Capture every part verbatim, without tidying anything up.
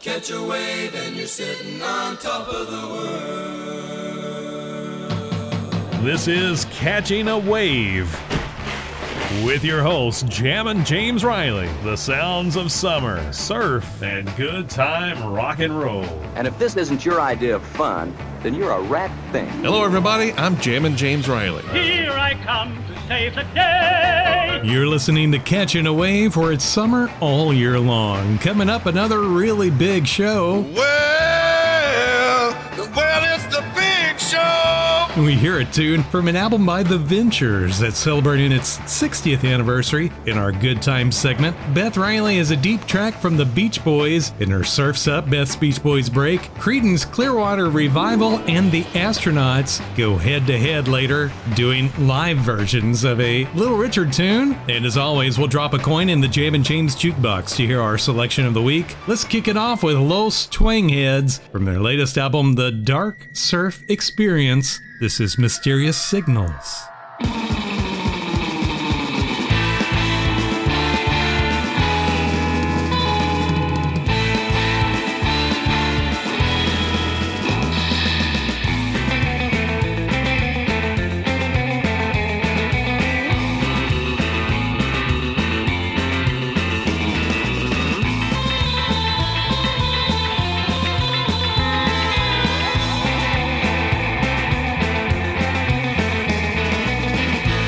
Catch a wave and you're sitting on top of the world. This is Catching a Wave with your hosts, Jammin' James Riley, the sounds of summer, surf, and good time rock and roll. And if this isn't your idea of fun, then you're a rat thing. Hello, everybody. I'm Jammin' James Riley. Here I come to save the day. You're listening to Catching a Wave, where it's summer all year long. Coming up, another really big show. Well, well, it's the big show. We hear a tune from an album by The Ventures that's celebrating its sixtieth anniversary. In our Good Times segment, Beth Riley has a deep track from the Beach Boys. In her Surf's Up, Beth's Beach Boys break, Creedence Clearwater Revival and the Astronauts go head-to-head later, doing live versions of a Little Richard tune. And as always, we'll drop a coin in the Jammin' James Jukebox to hear our selection of the week. Let's kick it off with Los Twangheads from their latest album, The Dark Surf Experience. This is Mysterious Signals. Thank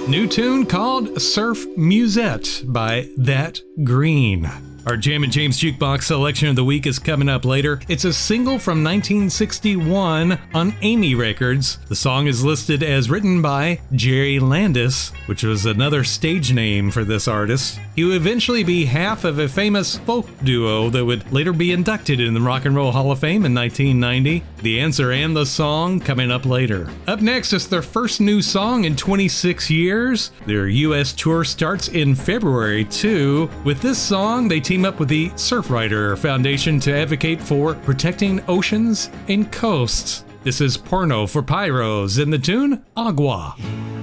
New tune called Surf Musette by That Green. Our Jam and James Jukebox selection of the week is coming up later. It's a single from nineteen sixty-one on Amy Records. The song is listed as written by Jerry Landis, which was another stage name for this artist. He would eventually be half of a famous folk duo that would later be inducted in the Rock and Roll Hall of Fame in nineteen ninety. The answer and the song coming up later. Up next is their first new song in twenty-six years. Their U S tour starts in February too. With this song, they team up with the Surfrider Foundation to advocate for protecting oceans and coasts. This is Porno for Pyros in the tune Agua.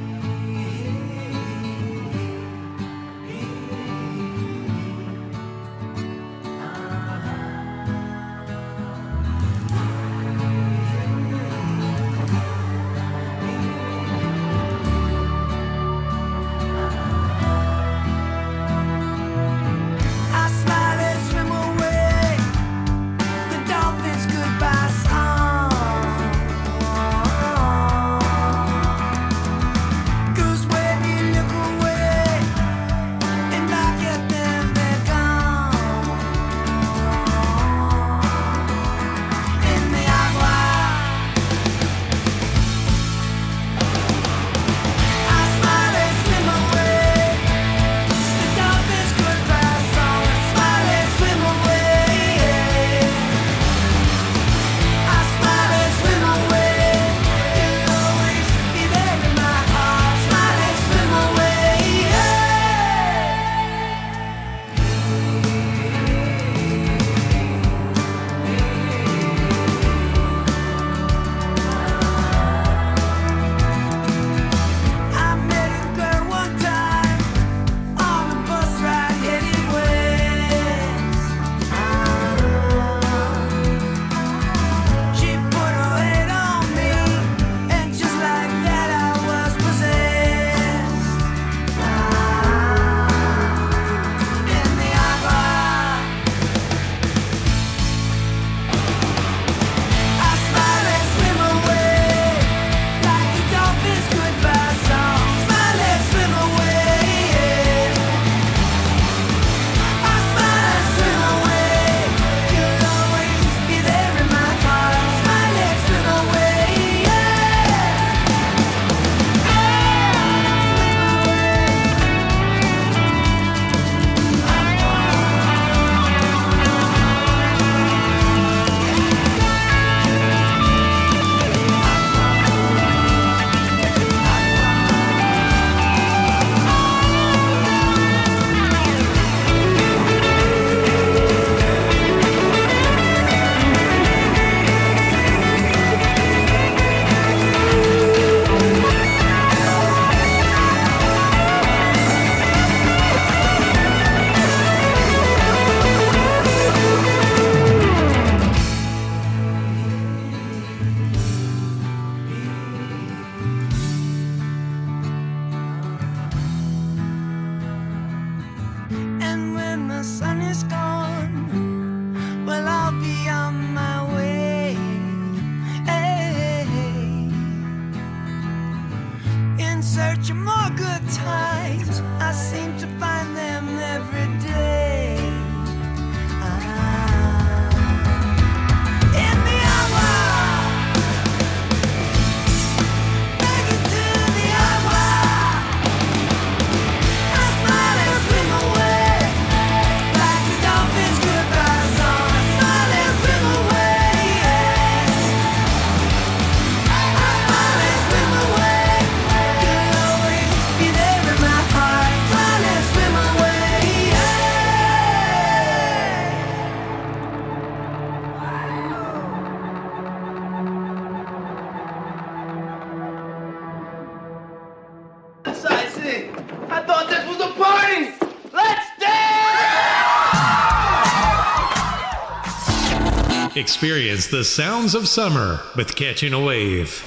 Experience the sounds of summer with Catching a Wave.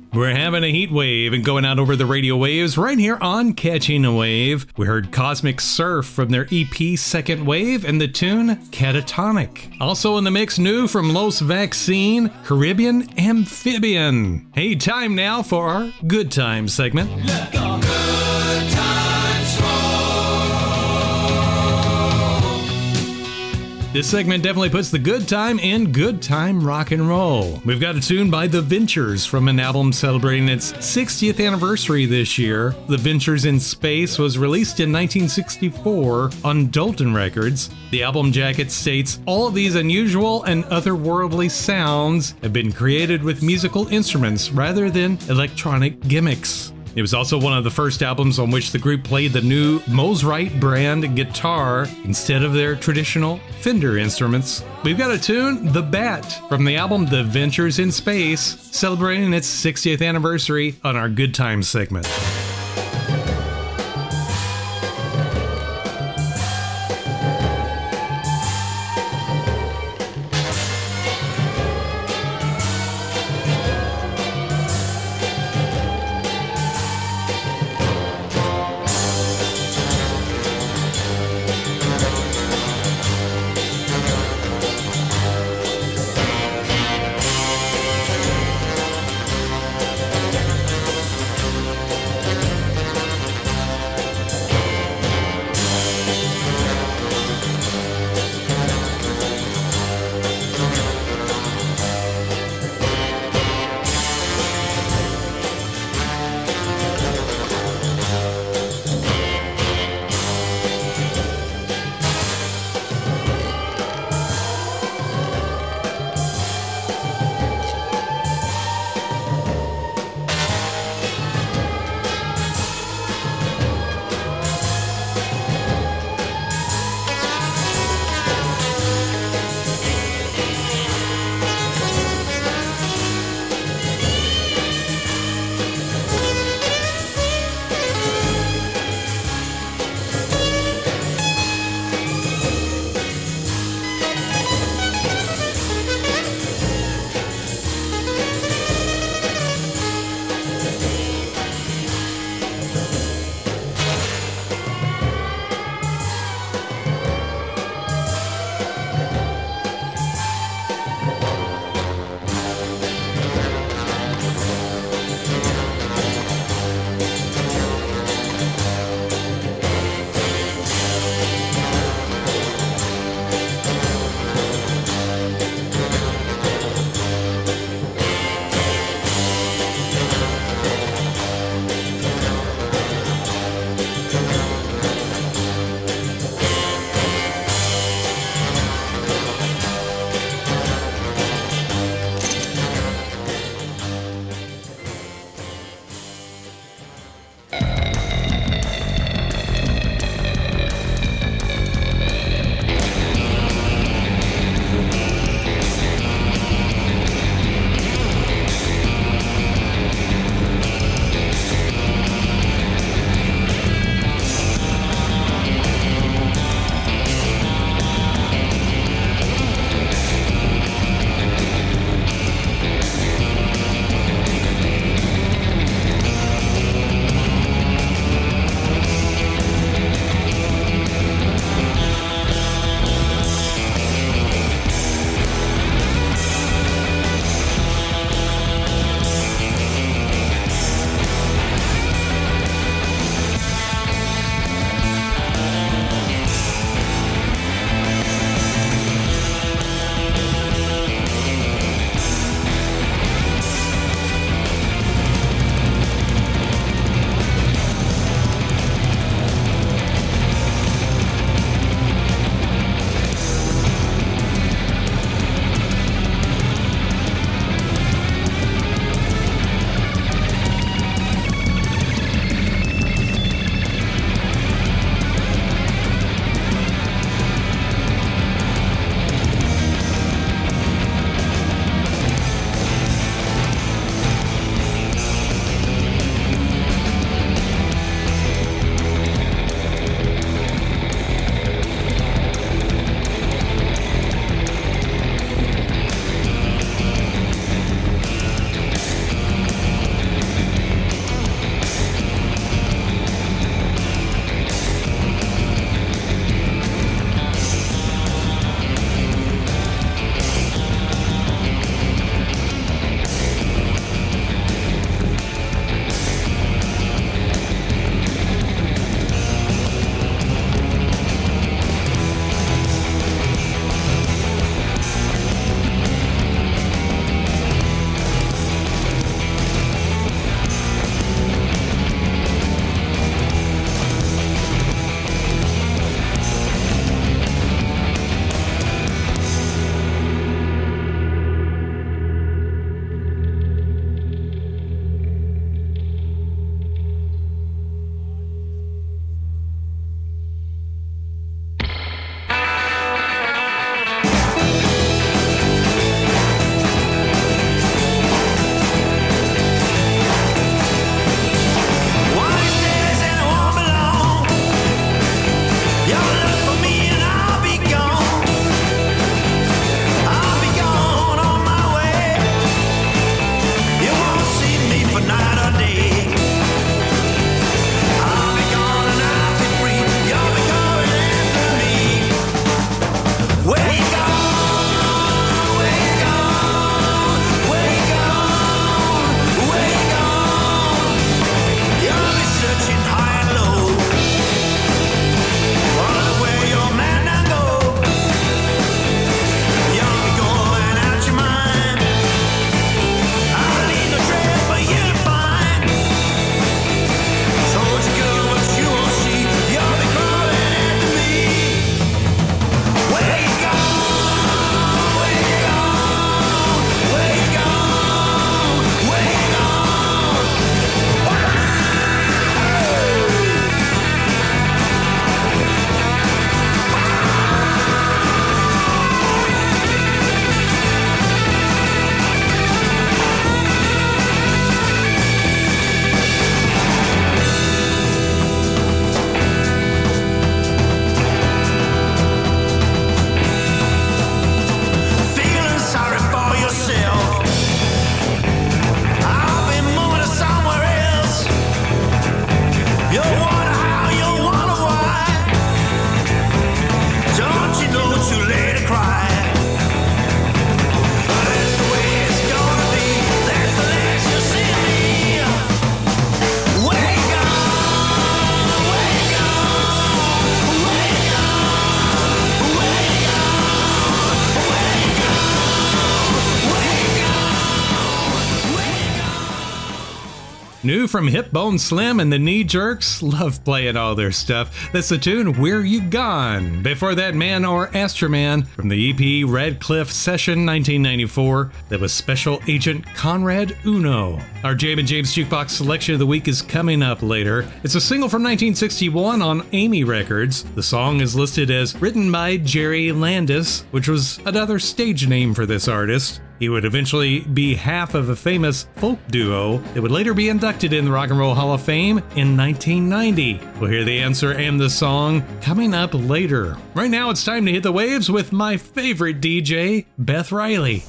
We're having a heat wave and going out over the radio waves right here on Catching a Wave. We heard Cosmic Surf from their E P Second Wave and the tune Catatonic. Also in the mix, new from Los Vaccine, Caribbean Amphibian. Hey, time now for our Good Time segment. Good times roll. This segment definitely puts the good time in good time rock and roll. We've got a tune by The Ventures from an album celebrating its sixtieth anniversary this year. The Ventures in Space was released in nineteen sixty-four on Dalton Records. The album jacket states, all of these unusual and otherworldly sounds have been created with musical instruments rather than electronic gimmicks. It was also one of the first albums on which the group played the new Mosrite brand guitar instead of their traditional Fender instruments. We've got a tune, The Bat, from the album The Ventures in Space, celebrating its sixtieth anniversary on our Good Times segment. New from Hip Bone Slim and the Knee Jerks, love playing all their stuff. That's the tune Where You Gone. Before that, Man or Astroman from the E P Red Cliff Session nineteen ninety-four. That was Special Agent Conrad Uno. Our Jammin' James Jukebox selection of the week is coming up later. It's a single from nineteen sixty-one on Amy Records. The song is listed as written by Jerry Landis, which was another stage name for this artist. He would eventually be half of a famous folk duo that would later be inducted in the Rock and Roll Hall of Fame in nineteen ninety. We'll hear the answer and the song coming up later. Right now, it's time to hit the waves with my favorite D J, Beth Riley.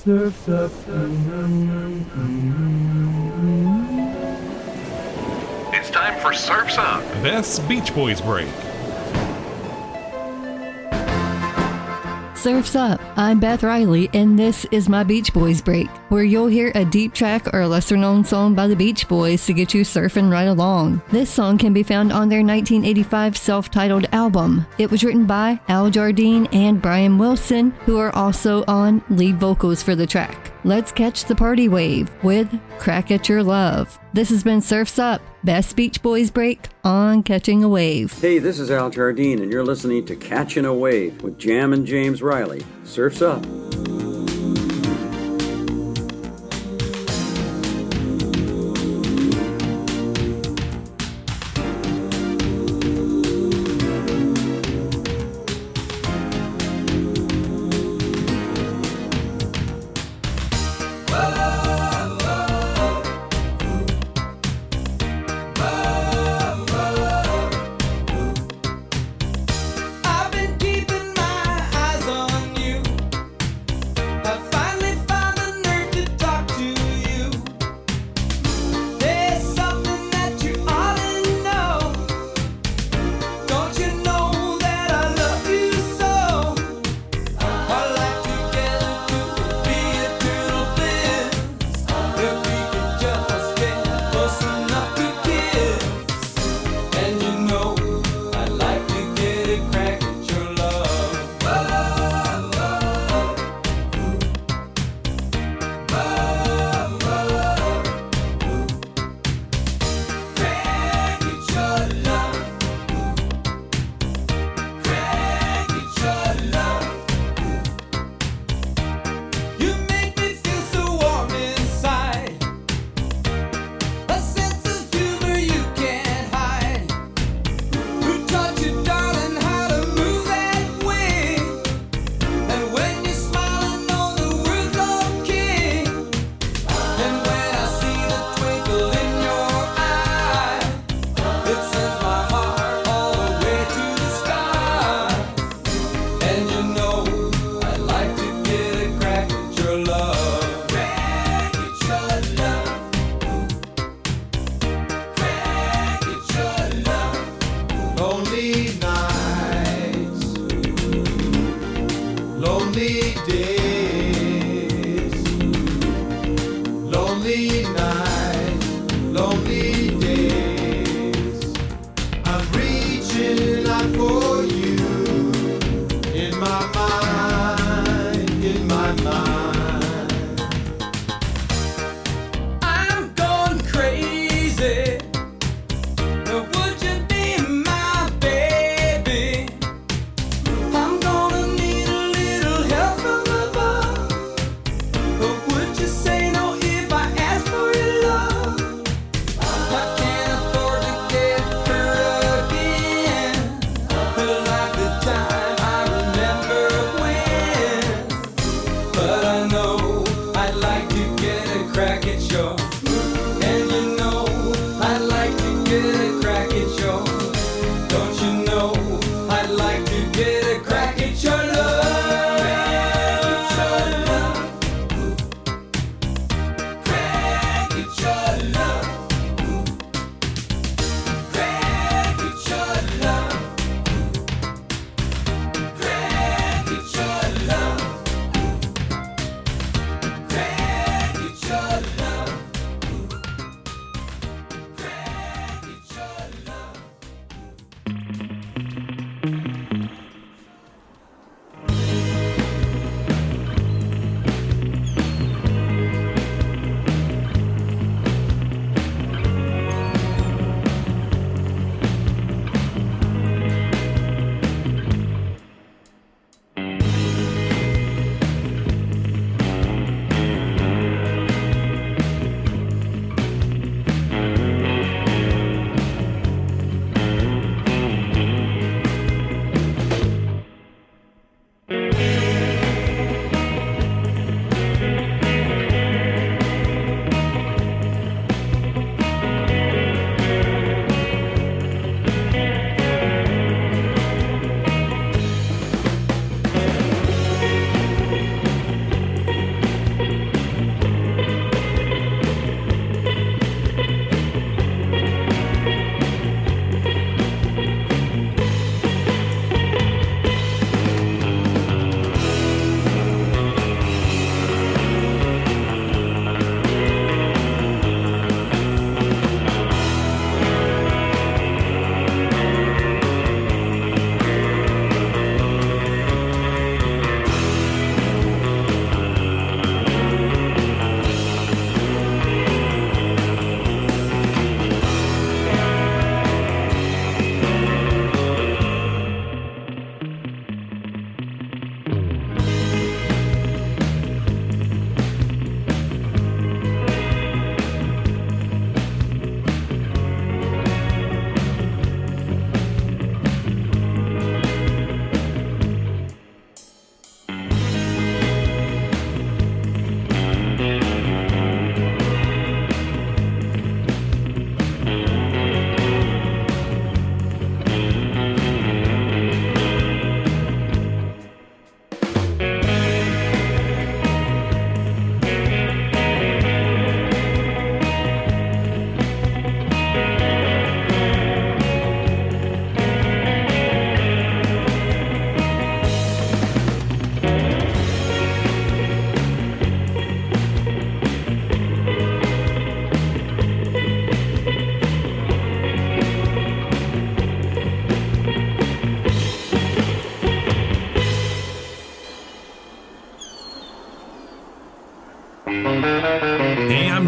It's time for Surf's Up, Beth's Beach Boys break. Surf's Up. I'm Beth Riley, and this is my Beach Boys break, where you'll hear a deep track or a lesser-known song by the Beach Boys to get you surfing right along. This song can be found on their nineteen eighty-five self-titled album. It was written by Al Jardine and Brian Wilson, who are also on lead vocals for the track. Let's catch the party wave with Crack at Your Love. This has been Surf's Up, Best Beach Boys break on Catching a Wave. Hey, this is Al Jardine, and you're listening to Catching a Wave with Jammin' James Riley. Surf's Up. I've been keeping my eyes on you.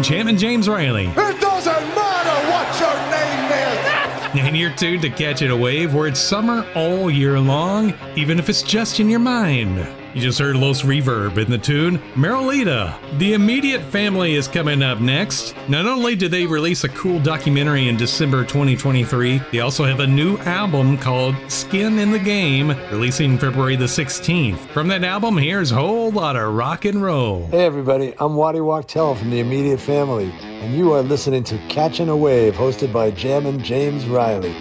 Jammin' James Riley. It doesn't matter what your name is. And you're tuned to Catching a Wave, where it's summer all year long, even if it's just in your mind. You just heard Los Reverb in the tune Merlita. The Immediate Family is coming up next. Not only did they release a cool documentary in December twenty twenty-three, they also have a new album called Skin in the Game, releasing February the sixteenth. From that album, here's a whole lot of rock and roll. Hey everybody, I'm Waddy Wachtel from The Immediate Family, and you are listening to Catching a Wave, hosted by Jammin' James Riley.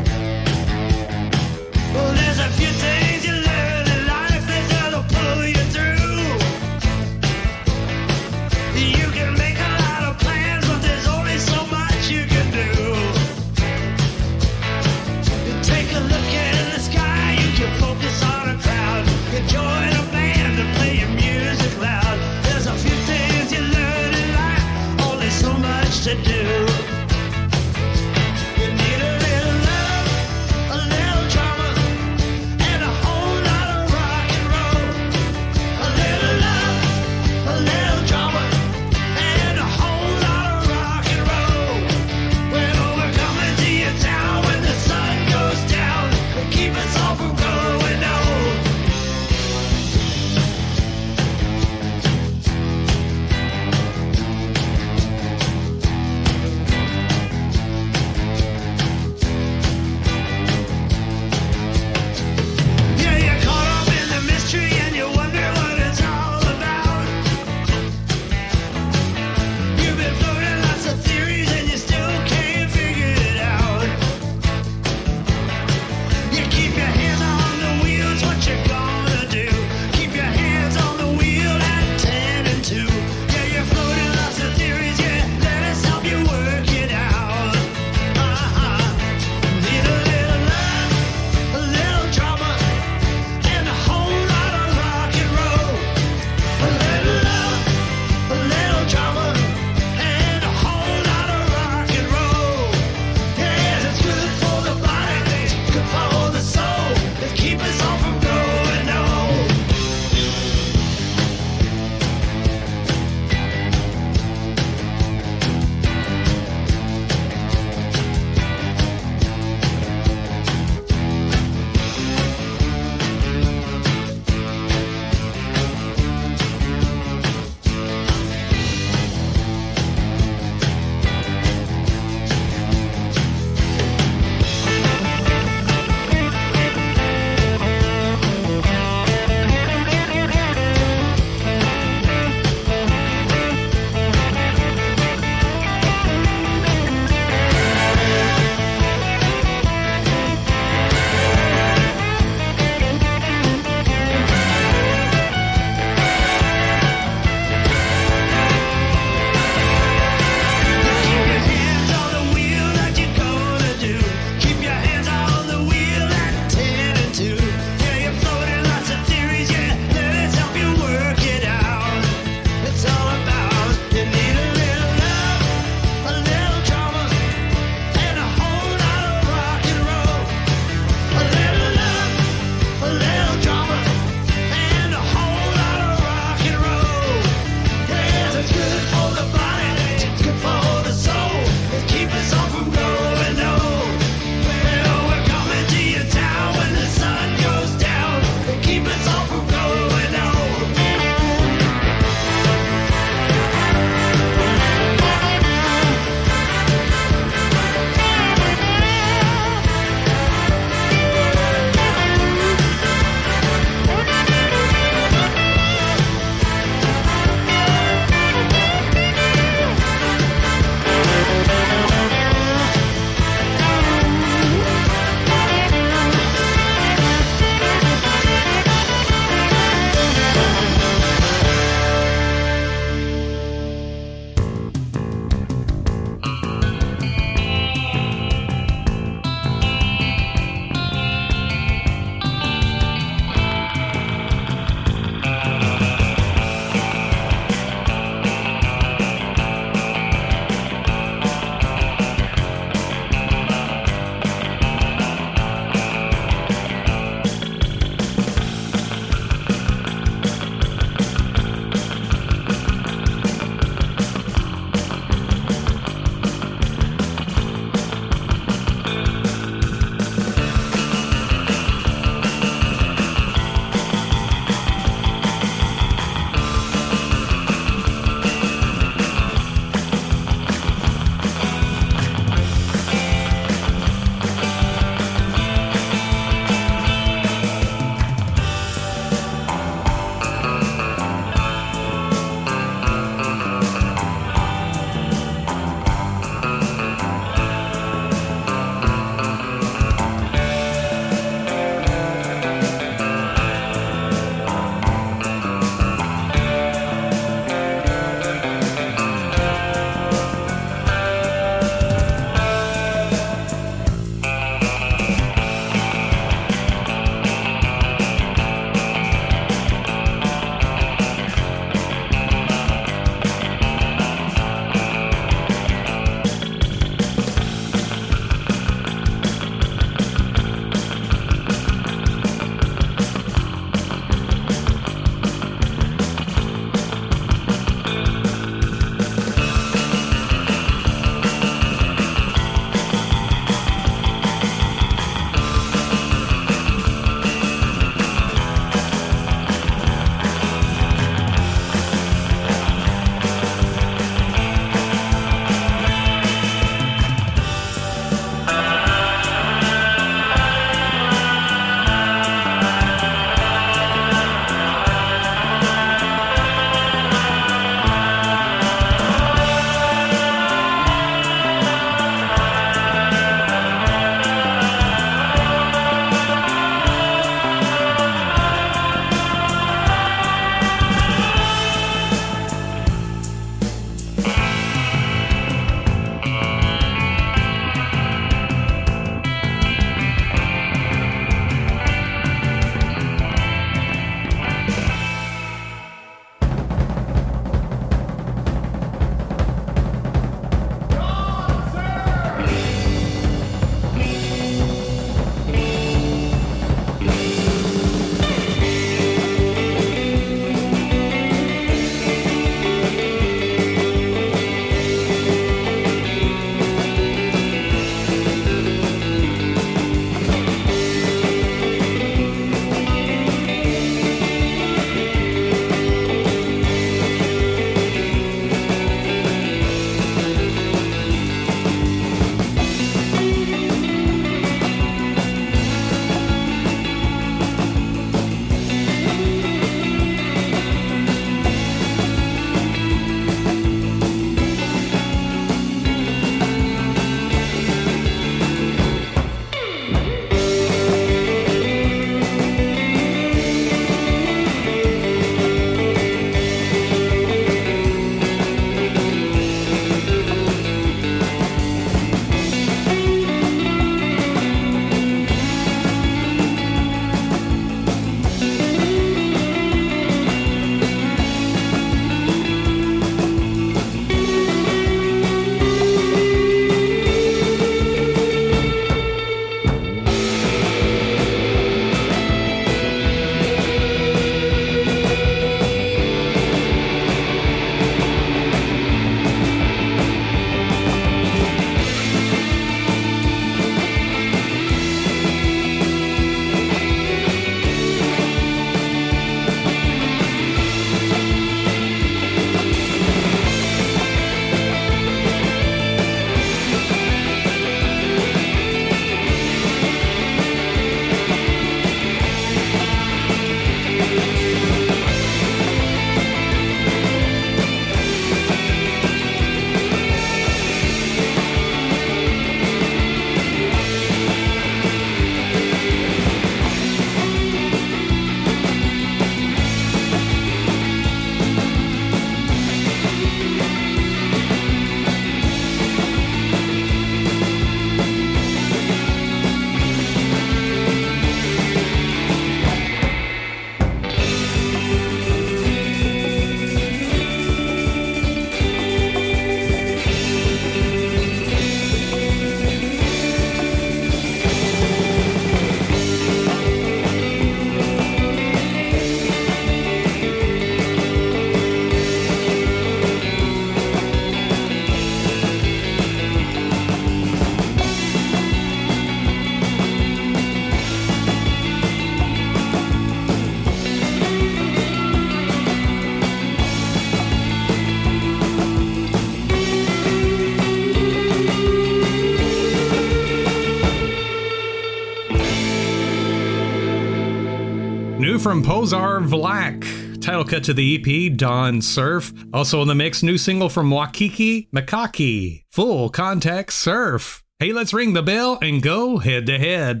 new from Pozar Vlak. Title cut to the E P, Dawn Surf. Also in the mix, new single from Wakiki Makaki, Full Contact Surf. Hey, let's ring the bell and go head to head.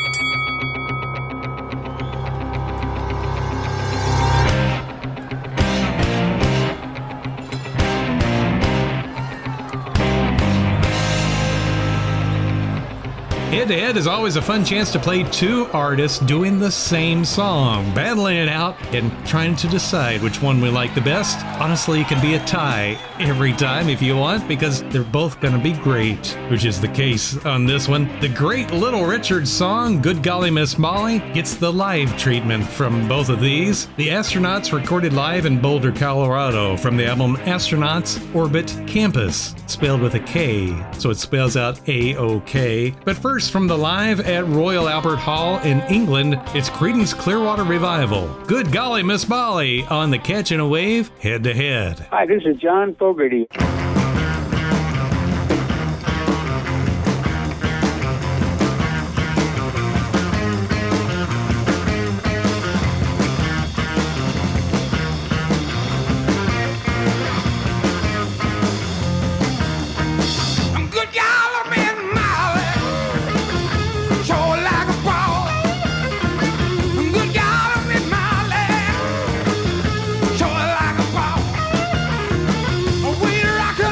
Head to Head is always a fun chance to play two artists doing the same song, battling it out and trying to decide which one we like the best. Honestly, it can be a tie every time if you want, because they're both going to be great, which is the case on this one. The great Little Richard song, Good Golly Miss Molly, gets the live treatment from both of these. The Astronauts recorded live in Boulder, Colorado from the album Astronauts Orbit Campus, spelled with a K, so it spells out A O K. But first, from the live at Royal Albert Hall in England, it's Creedence Clearwater Revival. Good Golly Miss Molly on the Catching a Wave Head to Head. Hi, this is John Fogerty. Rock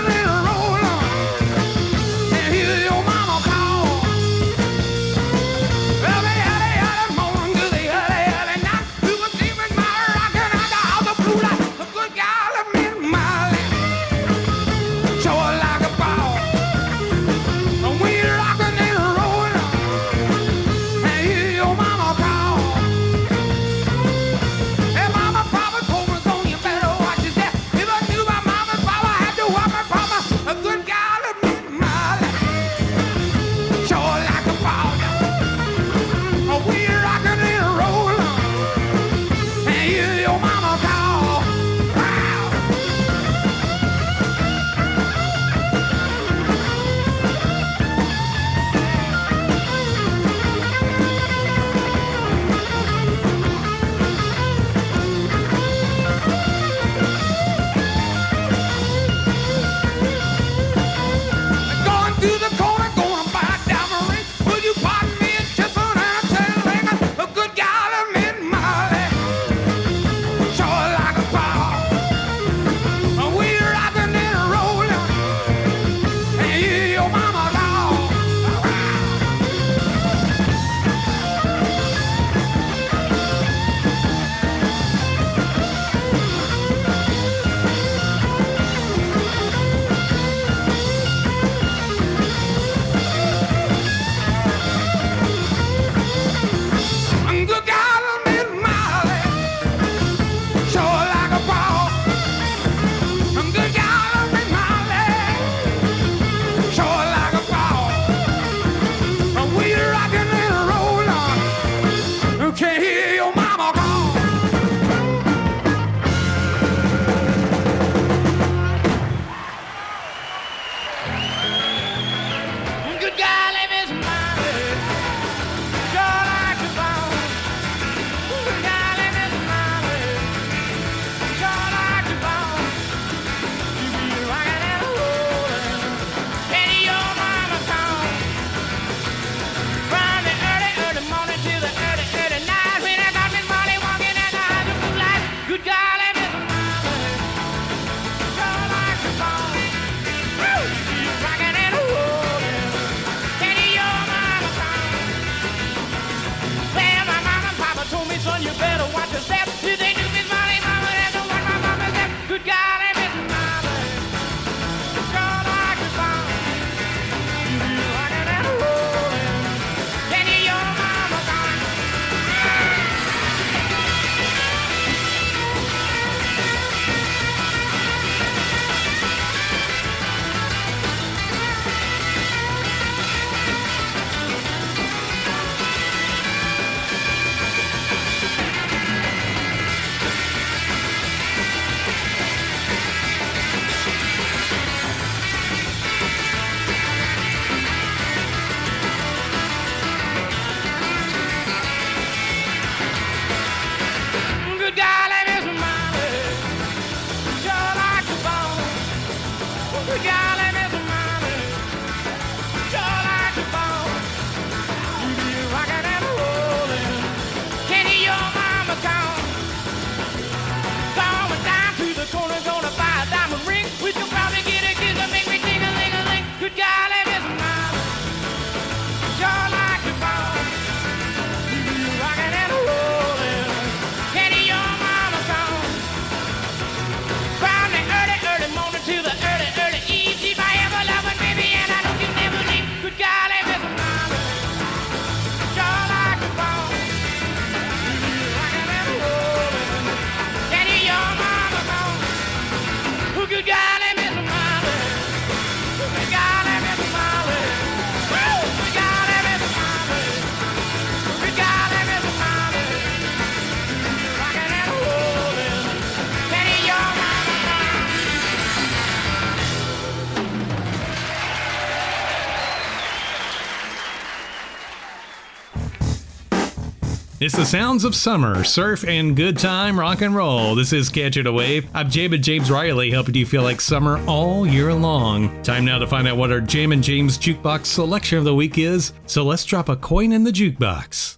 It's the sounds of summer, surf, and good time rock and roll. This is Catching a Wave. I'm Jammin' James Riley, helping you feel like summer all year long. Time now to find out what our Jammin' James Jukebox selection of the week is. So let's drop a coin in the jukebox.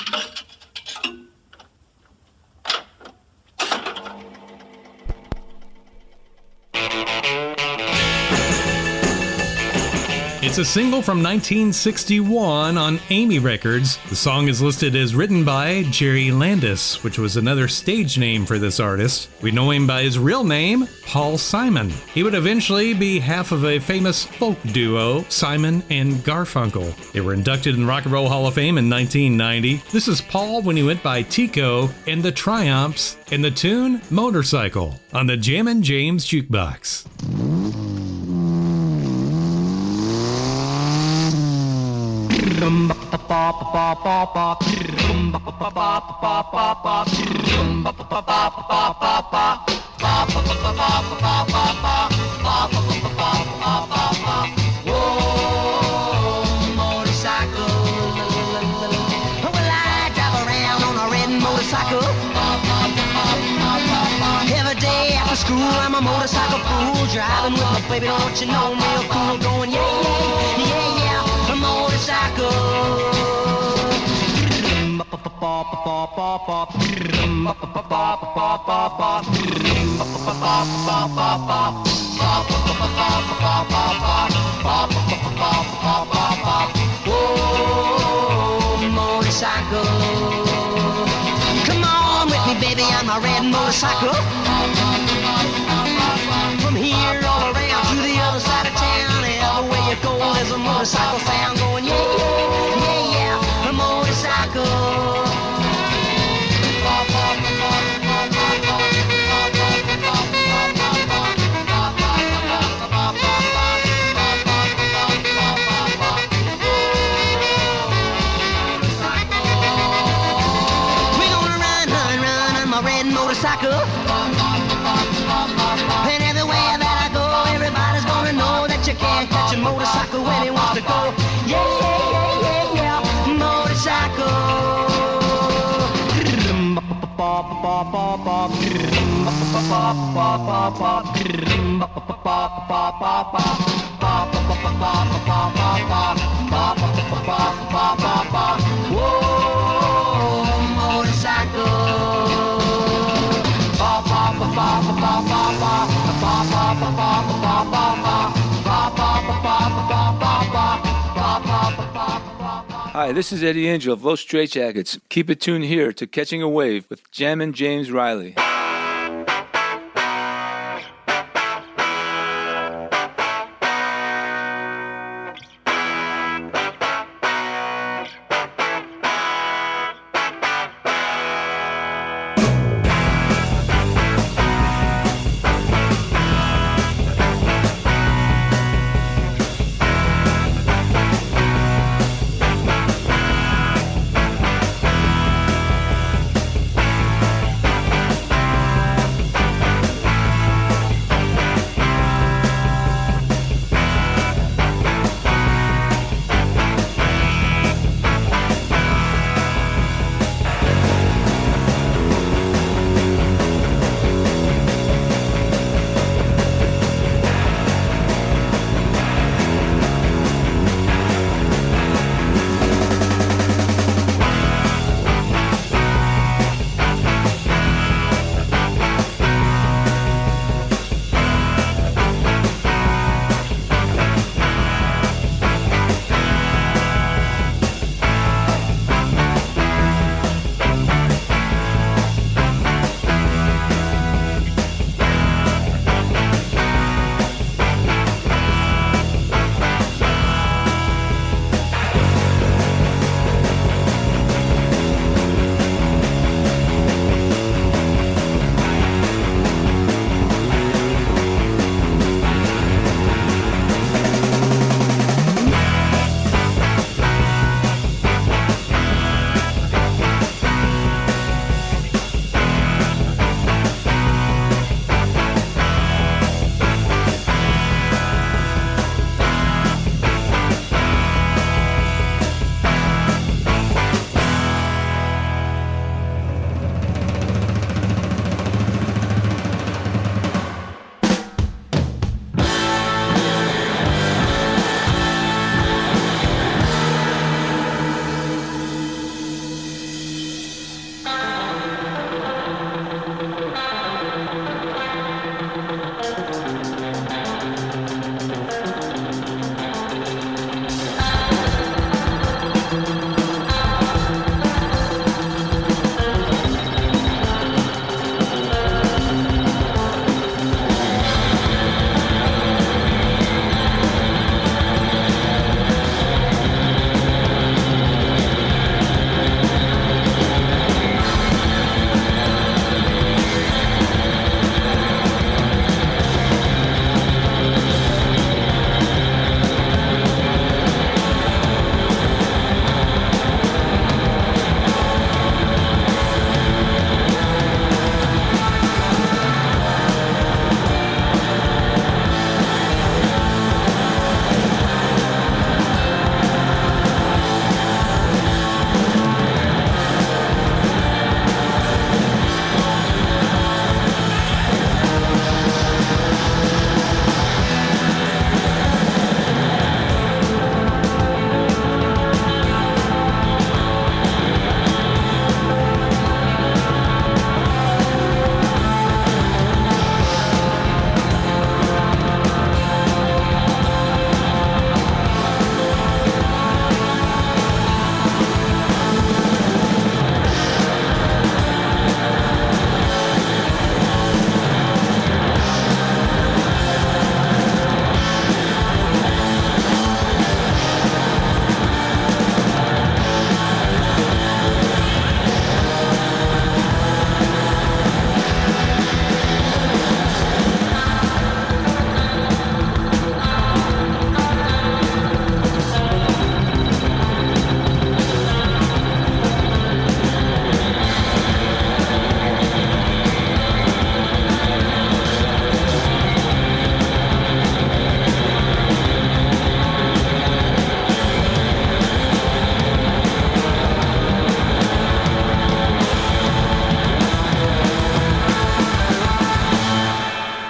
It's a single from nineteen sixty-one on Amy Records. The song is listed as written by Jerry Landis, which was another stage name for this artist. We know him by his real name, Paul Simon. He would eventually be half of a famous folk duo, Simon and Garfunkel. They were inducted in the Rock and Roll Hall of Fame in nineteen ninety. This is Paul when he went by Tico and the Triumphs, and the tune Motorcycle on the Jammin' James Jukebox. School, I'm a motorcycle fool, driving with my baby, don't you know, real cool, going yeah, yeah, yeah, yeah, a motorcycle. Whoa, motorcycle. Come on with me, baby, I'm a red motorcycle. From here all around to the other side of town, everywhere you go there's a motorcycle sound going yeah, yeah, yeah, yeah, a motorcycle. We're gonna run, run, run on my red motorcycle. You can't catch a motorcycle when he wants to go. Yeah, yeah, yeah, yeah, yeah, motorcycle. Whoa, motorcycle. Hi, this is Eddie Angel of Los Straitjackets. Keep it tuned here to Catching a Wave with Jammin' James Riley.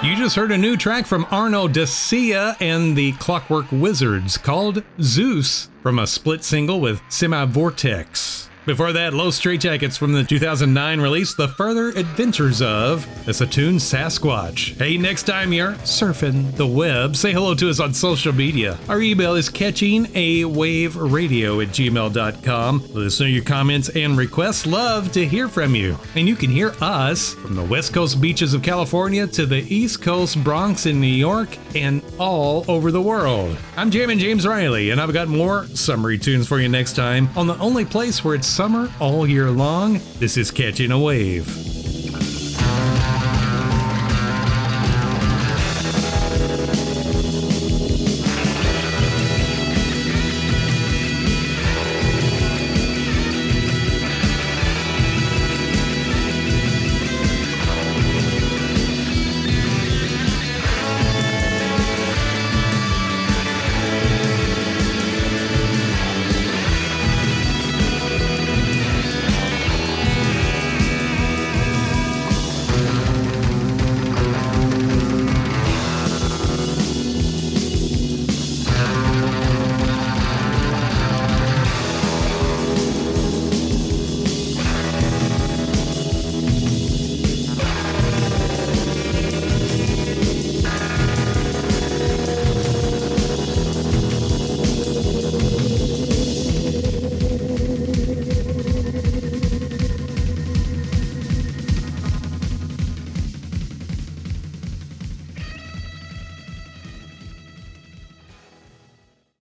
You just heard a new track from Arno Dacia and the Clockwork Wizards called Zeus from a split single with Semi Vortex. Before that, Los Straitjackets from the two thousand nine release, The Further Adventures of the Satoon Sasquatch. Hey, next time you're surfing the web, say hello to us on social media. Our email is catchingawaveradio at gmail dot com. Let us know your comments and requests. Love to hear from you. And you can hear us from the West Coast beaches of California to the East Coast Bronx in New York and all over the world. I'm Jammin' James Riley, and I've got more summery tunes for you next time on the only place where it's summer all year long. This is Catching a Wave.